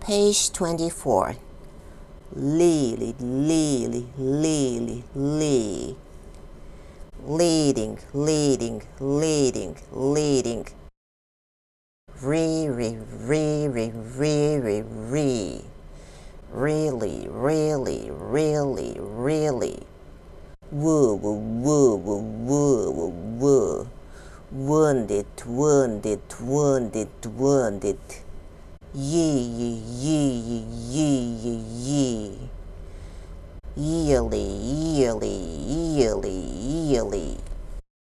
Page 24. Lily, lily, lily, lily. Leading, leading, leading, leading. Re, re, re, re, re, re, re. Really, really, really, really. Woo, woo, woo, woo, woo, woo, woo. Wounded, wounded, wounded, wounded. Ye, ye, ye, ye, ye, ye. Yearly, yearly, yearly, yearly.